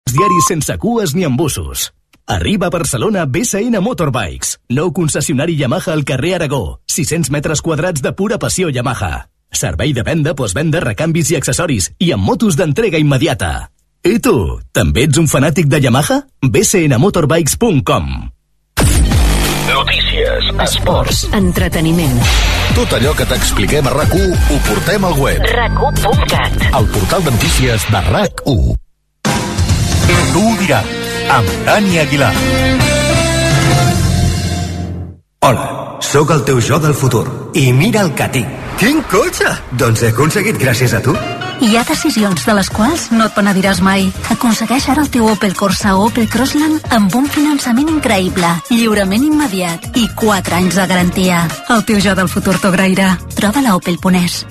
diaris sense cues ni embussos. Arriba a Barcelona BSN Motorbikes, nou concessionari Yamaha al carrer Aragó, 600 metres quadrats de pura passió Yamaha. Servei de venda, postvenda, recanvis i accessoris, i amb motos d'entrega immediata. I tu, també ets un fanàtic de Yamaha? bcnmotorbikes.com. Notícies, esports, entreteniment. Tot allò que t'expliquem a RAC1 ho portem al web. RAC1.cat, el portal de notícies de RAC1. Tu ho diràs, amb Dani Aguilar. Hola, sóc el teu jo del futur. I mira el que tinc. Quin cotxe? Doncs he aconseguit gràcies a tu. Hi ha decisions de les quals no et penediràs mai. Aconsegueix ara el teu Opel Corsa o Opel Crossland amb un finançament increïble, lliurament immediat i 4 anys de garantia. El teu jo del futur t'ho agrairà. Troba la Opel Ponès.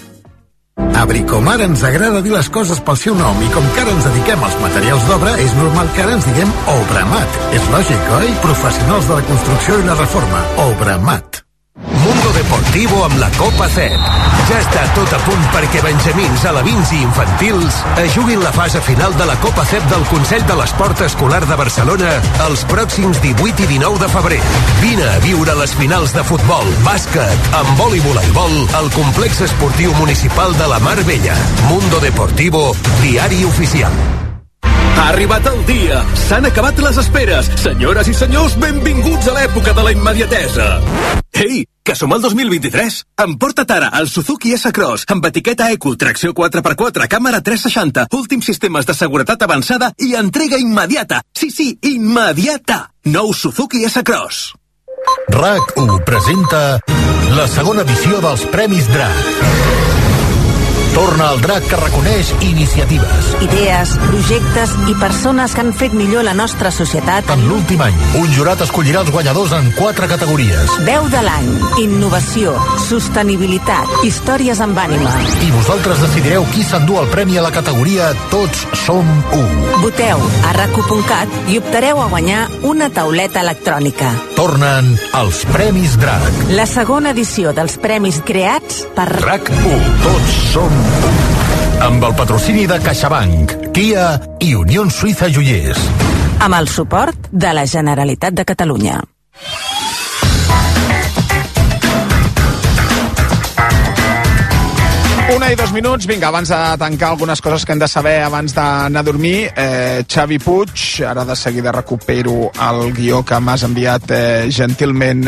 A Bricomar ens agrada dir les coses pel seu nom i com que ara ens dediquem als materials d'obra, és normal que ara ens diguem Obramat. És lògic, oi? Professionals de la construcció i la reforma. Obramat. Mundo Deportivo amb la Copa CEP. Ja està tot a punt perquè benjamins, alevins i infantils es juguin la fase final de la Copa CEP del Consell de l'Esport Escolar de Barcelona els pròxims 18 i 19 de febrer. Vine a viure les finals de futbol, bàsquet, handbol i voleibol al complex esportiu municipal de la Mar Bella. Mundo Deportivo, diari oficial. Ha arribat el dia! S'han acabat les esperes! Senyores i senyors, benvinguts a l'època de la immediatesa! Ei, que som al 2023! Emporta't ara el Suzuki S-Cross amb etiqueta Eco, tracció 4x4, càmera 360, últims sistemes de seguretat avançada i entrega immediata! Sí, immediata! Nou Suzuki S-Cross! RAC1 presenta la segona edició dels Premis DRAC. Torna el DRAC que reconeix iniciatives, idees, projectes i persones que han fet millor la nostra societat. En l'últim any, un jurat escollirà els guanyadors en 4 categories. Veu de l'any, innovació, sostenibilitat, històries amb ànima. I vosaltres decidireu qui s'endú el premi a la categoria Tots som u. Voteu a RAC1.cat i optareu a guanyar una tauleta electrònica. Tornen els Premis DRAC. La segona edició dels premis creats per RAC1. Tots som amb el patrocini de CaixaBank, Kia i Unió Suïssa Joiers. Amb el suport de la Generalitat de Catalunya. Una i 2 minuts, vinga, abans de tancar algunes coses que hem de saber abans d'anar a dormir. Xavi Puig, ara de seguida recupero el guió que m'has enviat gentilment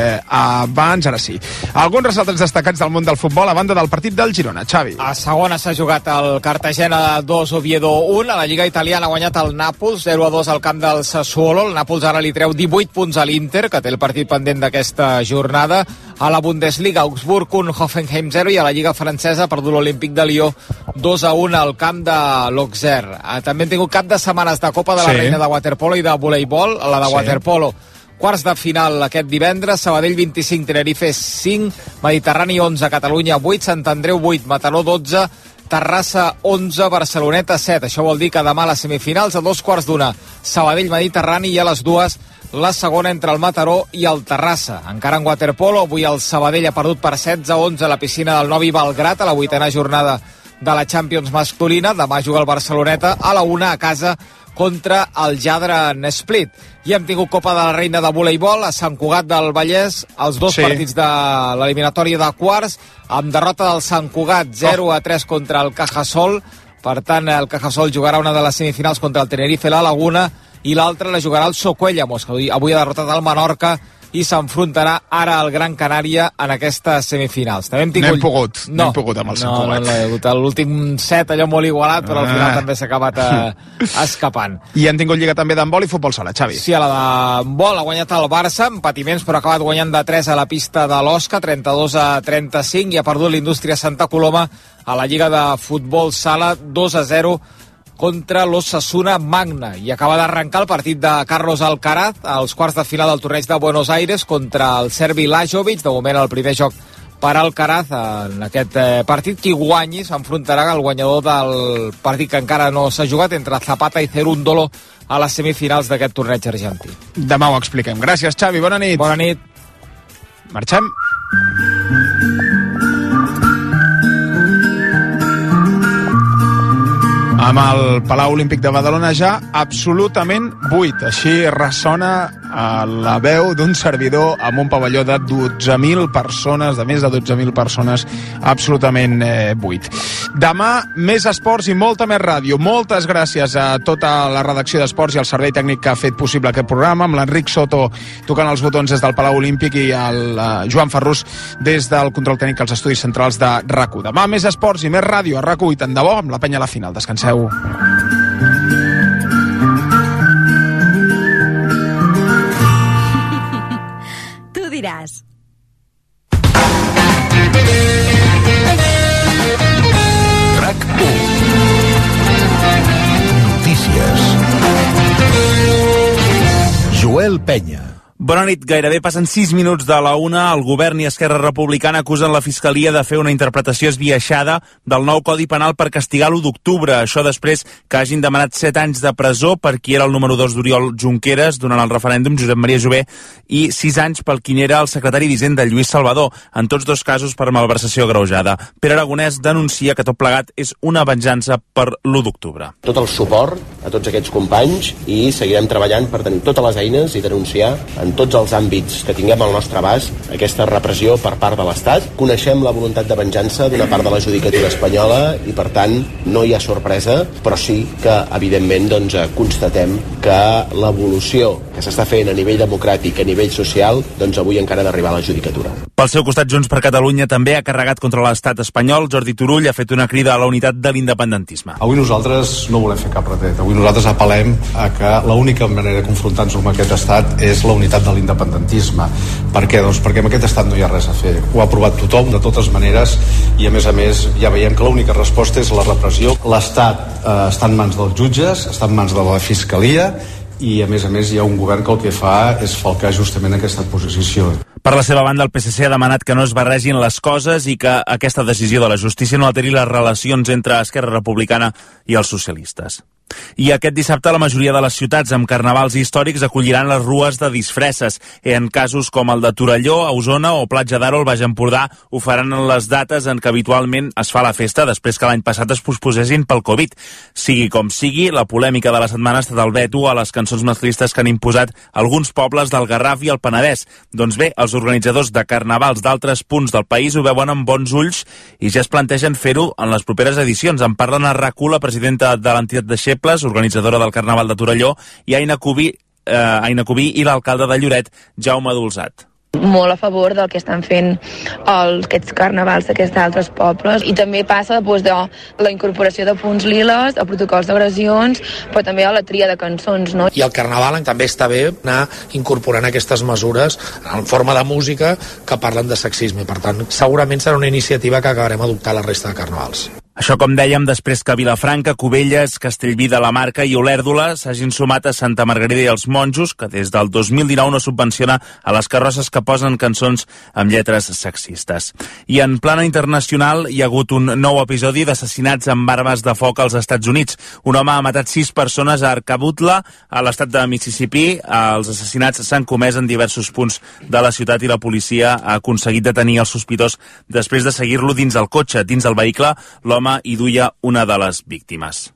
abans, ara sí. Alguns resultats destacats del món del futbol a banda del partit del Girona, Xavi. A segona s'ha jugat el Cartagena 2, Oviedo 1, a la Lliga Italiana ha guanyat el Nàpols 0-2 al camp del Sassuolo. El Nàpols ara li treu 18 punts a l'Inter, que té el partit pendent d'aquesta jornada. A la Bundesliga, Augsburg 1, Hoffenheim 0, i a la Lliga francesa ha perdut l'Olímpic de Lió 2-1 al camp de l'Auxerre. També hem tingut cap de setmanes de Copa de la Reina de waterpolo i de voleibol. La de waterpolo, quarts de final aquest divendres, Sabadell 25, Tenerife 5, Mediterrani 11, Catalunya 8, Sant Andreu 8, Mataró 12, Terrassa 11, Barceloneta 7. Això vol dir que demà a les semifinals a 2:15, Sabadell Mediterrani, i a les 2 la segona entre el Mataró i el Terrassa. Encara en waterpolo, avui el Sabadell ha perdut per 16-11 a la piscina del Novi Belgrat a la 8a jornada de la Champions masculina. Demà juga el Barceloneta a la 1 a casa contra el Jadran Split. I hem tingut Copa de la Reina de voleibol a Sant Cugat del Vallès, els dos partits de l'eliminatòria de quarts, amb derrota del Sant Cugat 0-3 contra el Cajasol. Per tant, el Cajasol jugarà una de les semifinals contra el Tenerife La Laguna, i l'altra la jugarà el Socuellamos, que avui ha derrotat el Menorca i s'enfrontarà ara al Gran Canària en aquestes semifinals. També hem tingut... No hem pogut amb el Sant Cugat. No, hi ha hagut l'últim set, allò molt igualat, però al final també s'ha acabat escapant. I hem tingut lliga també d'handbol i futbol sala, Xavi. Sí, a la d'handbol ha guanyat el Barça, amb patiments, però ha acabat guanyant de 3 a la pista de l'Osca, 32-35, i ha perdut l'Indústria Santa Coloma a la lliga de futbol sala 2-0 contra l'Osasuna Magna, i acaba d'arrencar el partit de Carlos Alcaraz als quarts de final del torneig de Buenos Aires contra el serbi Lajovic. De moment el primer joc per Alcaraz en aquest partit. Qui guanyi s'enfrontarà al guanyador del partit que encara no s'ha jugat entre Zapata i Cerúndolo a les semifinals d'aquest torneig argentí. Demà ho expliquem. Gràcies, Xavi, bona nit. Bona nit. Marxem. amb el Palau Olímpic de Badalona ja absolutament buit. Així ressona la veu d'un servidor amb un pavelló de 12.000 persones, de més de 12.000 persones, absolutament buit. Demà, més esports i molta més ràdio. Moltes gràcies a tota la redacció d'Esports i al servei tècnic que ha fet possible aquest programa, amb l'Enric Soto tocant els botons des del Palau Olímpic i el Joan Ferrús des del control tècnic als estudis centrals de RAC1. Demà, més esports i més ràdio a RAC1 i tant de bo amb la penya a la final. Descanseu. Tu diràs. RAC1. Notícies. Joel Penya. Bona nit. Gairebé passen 6 minuts de la 1. El govern i Esquerra Republicana acusen la Fiscalia de fer una interpretació esbiaixada del nou Codi Penal per castigar l'1 d'octubre. Això després que hagin demanat 7 anys de presó per qui era el número 2 d'Oriol Junqueras durant el referèndum, Josep Maria Jové, i 6 anys pel qui era el secretari d'Hisenda, Lluís Salvador, en tots dos casos per malversació agreujada. Pere Aragonès denuncia que tot plegat és una venjança per l'1 d'octubre. Tot el suport a tots aquests companys i seguirem treballant per tenir totes les eines i denunciar en tots els àmbits que tinguem al nostre abast aquesta repressió per part de l'Estat. Coneixem la voluntat de venjança d'una part de la judicatura espanyola i, per tant, no hi ha sorpresa, però sí que, evidentment, constatem que l'evolució que s'està fent a nivell democràtic, a nivell social, avui encara ha d'arribar a la judicatura. Pel seu costat, Junts per Catalunya també ha carregat contra l'estat espanyol. Jordi Turull ha fet una crida a la unitat de l'independentisme. Avui nosaltres no volem fer cap retret. Avui nosaltres apel·lem a que l'única manera de confrontar-nos amb aquest estat és la unitat de l'independentisme. Per què? Doncs perquè amb aquest estat no hi ha res a fer. Ho ha aprovat tothom, de totes maneres, i a més ja veiem que l'única resposta és la repressió. L'estat està en mans dels jutges, està en mans de la Fiscalia, i a més hi ha un govern que el que fa és falcar justament aquesta posició. Per la seva banda, el PSC ha demanat que no es barregin les coses i que aquesta decisió de la justícia no alteri les relacions entre Esquerra Republicana i els socialistes. I aquest dissabte la majoria de les ciutats amb carnavals històrics acolliran les rues de disfresses. En casos com el de Torelló, a Osona o Platja d'Aro, al Baix Empordà, ho faran en les dates en què habitualment es fa la festa després que l'any passat es posposessin pel Covid. Sigui com sigui, la polèmica de la setmana ha estat el veto a les cançons masclistes que han imposat alguns pobles del Garraf i el Penedès. Doncs bé, els organitzadors de carnavals d'altres punts del país ho veuen amb bons ulls i ja es plantegen fer-ho en les properes edicions. En parlen a RAC1 la presidenta de l'entitat de organitzadora del Carnaval de Torelló, i Aina Cubí i l'alcalde de Lloret, Jaume Dolzat. Molt a favor del que estan fent aquests carnavals d'aquests altres pobles, i també passa de la incorporació de punts liles, a protocols d'agressions, però també a la tria de cançons, no? I el carnaval també està bé anar incorporant aquestes mesures en forma de música que parlen de sexisme. Per tant, segurament serà una iniciativa que acabarem adoptant la resta de carnavals. Això, com dèiem, després que Vilafranca, Cubelles, Castellví de la Marca i Olèrdola s'hagin sumat a Santa Margarida i els Monjos, que des del 2019 no subvenciona a les carrosses que posen cançons amb lletres sexistes. I en plana internacional hi ha hagut un nou episodi d'assassinats amb armes de foc als Estats Units. Un home ha matat 6 persones a Arkabutla, a l'estat de Mississippi. Els assassinats s'han comès en diversos punts de la ciutat i la policia ha aconseguit detenir el sospitós després de seguir-lo dins el cotxe. Dins del vehicle, l'home hi duia una de les víctimes.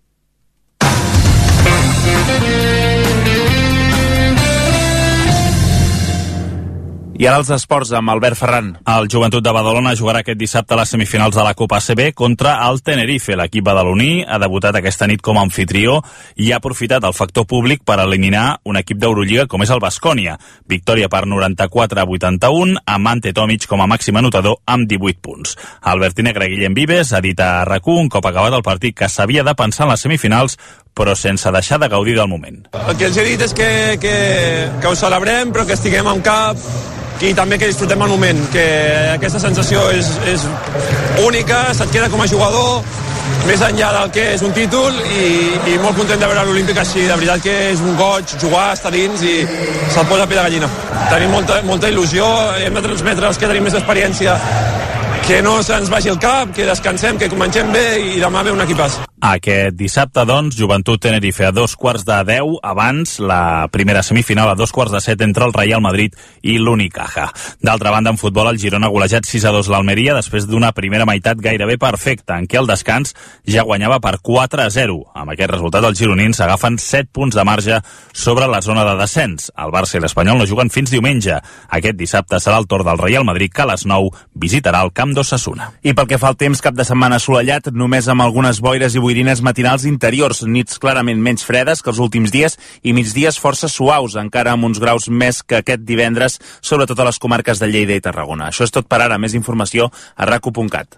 I ara els esports amb Albert Ferran. El Joventut de Badalona jugarà aquest dissabte a les semifinals de la Copa ACB contra el Tenerife. L'equip badaloní ha debutat aquesta nit com a anfitrió i ha aprofitat el factor públic per eliminar un equip d'Eurolliga com és el Baskonia. Victòria per 94-81, amb Ante Tomic com a màxim anotador amb 18 punts. Albert Negre Guillem Vives ha dit a RAC1 un cop acabat el partit que s'havia de pensar en les semifinals, però sense deixar de gaudir del moment. El que els he dit és que ho celebrem, però que estiguem amb cap i també que disfrutem el moment, que aquesta sensació és única, se't queda com a jugador, més enllà del que és un títol, i molt content de veure l'Olímpic així. De veritat que és un goig jugar, estar dins i se't posa pell de gallina. Tenim molta il·lusió, hem de transmetre als que tenim més d'experiència que no se'ns vagi el cap, que descansem, que comencem bé i demà ve un equipàs. Aquest dissabte, doncs, Joventut Tenerife a 9:45, abans la primera semifinal a 7:15 entre el Real Madrid i l'Unicaja. D'altra banda, en futbol, el Girona ha golejat 6-2 l'Almeria després d'una primera meitat gairebé perfecta, en què al descans ja guanyava per 4-0. Amb aquest resultat, els gironins agafen 7 punts de marge sobre la zona de descens. El Barça i l'Espanyol no juguen fins diumenge. Aquest dissabte serà el torn del Real Madrid, que a les 9 visitarà el camp d'Osasuna. I pel que fa al temps, cap de setmana assolellat, només amb algunes boires i boirines matinals interiors, nits clarament menys fredes que els últims dies i migdies força suaus, encara amb uns graus més que aquest divendres, sobretot a les comarques de Lleida i Tarragona. Això és tot per ara. Més informació a raco.cat.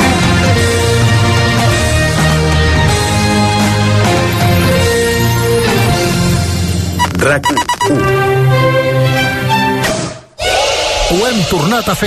RAC1. Ho hem tornat a fer.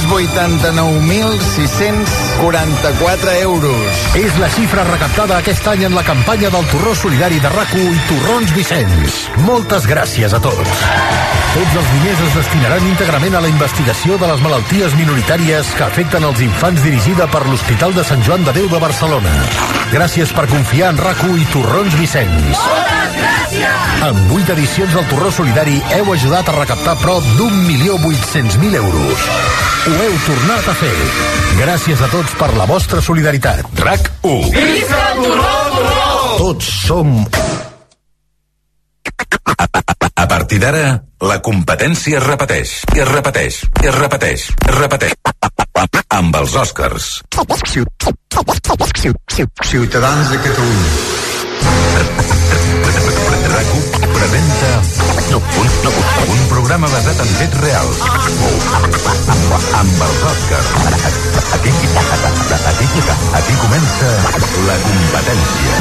289.644 euros. És la xifra recaptada aquest any en la campanya del Torró Solidari de RAC1 i Torrons Vicenç. Moltes gràcies a tots. Tots els diners es destinaran íntegrament a la investigació de les malalties minoritàries que afecten els infants, dirigida per l'Hospital de Sant Joan de Déu de Barcelona. Gràcies per confiar en RAC1 i Torrons Vicenç. Moltes gràcies! En 8 edicions del Torró Solidari heu ajudat a recaptar prop d'1.800.000 euros. Ho heu tornat a fer. Gràcies a tots per la vostra solidaritat. RAC1. Visca el Torró, Torró! Tots som... A partir d'ara, la competència es repeteix, i es repeteix, i es repeteix, es repeteix. Amb els Oscars. Ciutadans de Catalunya. RAC1 presenta un programa basat en fets reals. Amb els Oscars. Aquí comença la competència.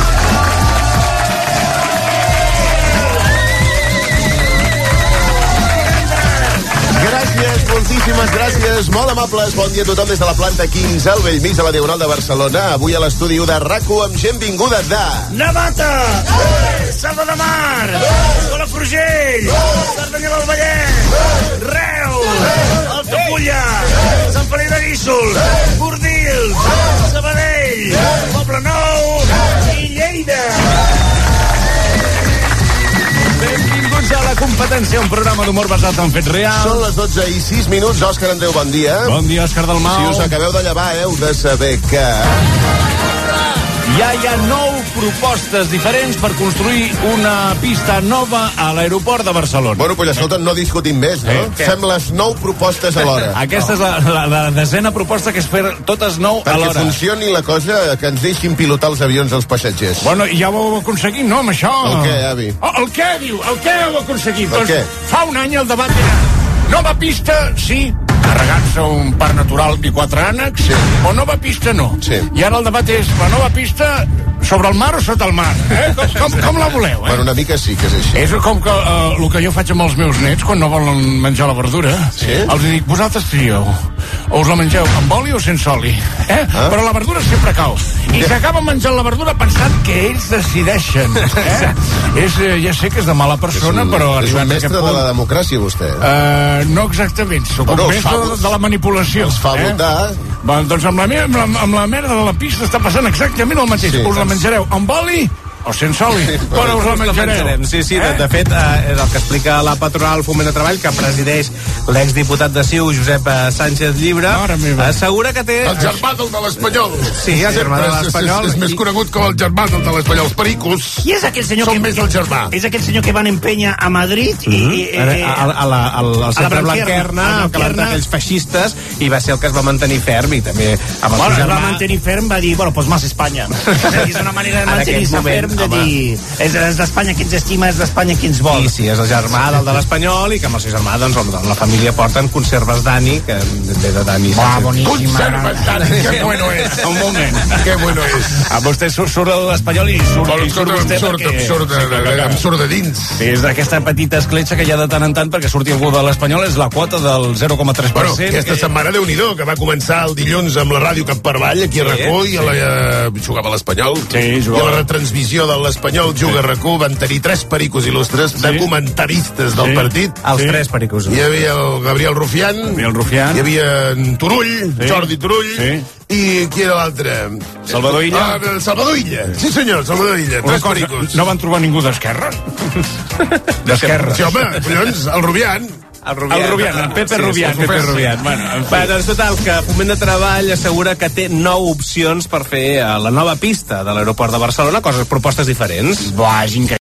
Gràcies, moltíssimes gràcies, molt amables. Bon dia a tothom des de la planta 15 al Bellmig de la Diagonal de Barcelona. Avui a l'estudi de RAC1 amb gent vinguda de... Navata! Salva de Mar! Palafrugell! Cerdanyola del Vallès! Reus! Altafulla! Sant Feliu de Guíxols! Bordils! Sabadell! Poblenou! I Lleida! Benvinguts a La Competència, un programa d'humor basat en fets reals. Són les 12:06. Òscar Andreu, bon dia. Bon dia, Òscar Dalmau. Si us acabeu de llevar, heu de saber que... Ja hi ha 9 propostes diferents per construir una pista nova a l'aeroport de Barcelona. Bueno, pues escolta, no discutim més, no? Fem les 9 propostes alhora. Aquesta és la desena proposta, que és fer totes 9 alhora. Perquè funcioni la cosa, que ens deixin pilotar els avions als passatgers. Bueno, ja ho heu aconseguit, no, amb això? El què, avi? El què, diu? El què heu aconseguit? El què? Fa un any el debat era nova pista, sí, carregant-se un parc natural i 4 ànecs, sí. O nova pista no. Sí. I ara el debat és la nova pista sobre el mar o sota el mar? Com la voleu? Bueno, una mica sí que és així. És com que el que jo faig amb els meus nets quan no volen menjar la verdura. Sí? Els dic, vosaltres trieu. O us la mengeu amb oli o sense oli. Però la verdura sempre cau. I s'acaben menjant la verdura pensant que ells decideixen. Ja sé que és de mala persona, però... És un mestre de la democràcia, vostè. No exactament, sóc un mestre de la manipulació. Els fa votar. Doncs amb la merda de la pista està passant exactament el mateix. Us la menjareu amb oli o sense oli, però us la menjarem. Sí, de fet, és el que explica la patronal Foment de Treball, que presideix l'exdiputat de CiU, Josep Sánchez Llibre. Assegura que té... El germà del de l'Espanyol. Sí, el germà de l'Espanyol. És més conegut com el germà del de l'Espanyol. Els pericos I és aquell senyor són més del germà. És aquell senyor que van empènyer a Madrid al centre Blanquerna, que van entrar aquells feixistes, i va ser el que es va mantenir ferm, i també amb el seu germà... va mantenir ferm, va dir, pues más Espanya. És una manera de mantenir-se ferm, de dir, és d'Espanya qui ens estima, és d'Espanya qui ens vol. Sí, és el germà del de l'Espanyol, i que amb el seu germà, doncs, la família porten conserves Dani, que ve de Dani. Conserves Dani, que bueno és. Un moment. Que bueno és. A vostè surt l'Espanyol i surt vostè em surt de dins. És d'aquesta petita escletxa que hi ha de tant en tant perquè surti algú de l'Espanyol, és la quota del 0,3%. Bueno, aquesta setmana, Déu-n'hi-do, que va començar el dilluns amb la ràdio Cap per Avall, aquí a RAC1, i jugava a l'Espanyol, i a la retransmissió transmissió de l'Espanyol Juga RAC1 van tenir 3 pericos il·lustres de comentaristes del partit. Els 3 pericos. Hi havia el Gabriel Rufián, hi havia en Turull, Jordi Turull, i qui era l'altre? Salvador Illa. Salvador Illa. Sí, senyor, Salvador Illa. 3 pericos. No van trobar ningú d'Esquerra? D'Esquerra. Sí, home, collons, el Rufián. El Rubián, el Pepe Rubián. Doncs total, que Foment de Treball assegura que té 9 opcions per fer la nova pista de l'aeroport de Barcelona, propostes diferents. Buah, és increïble.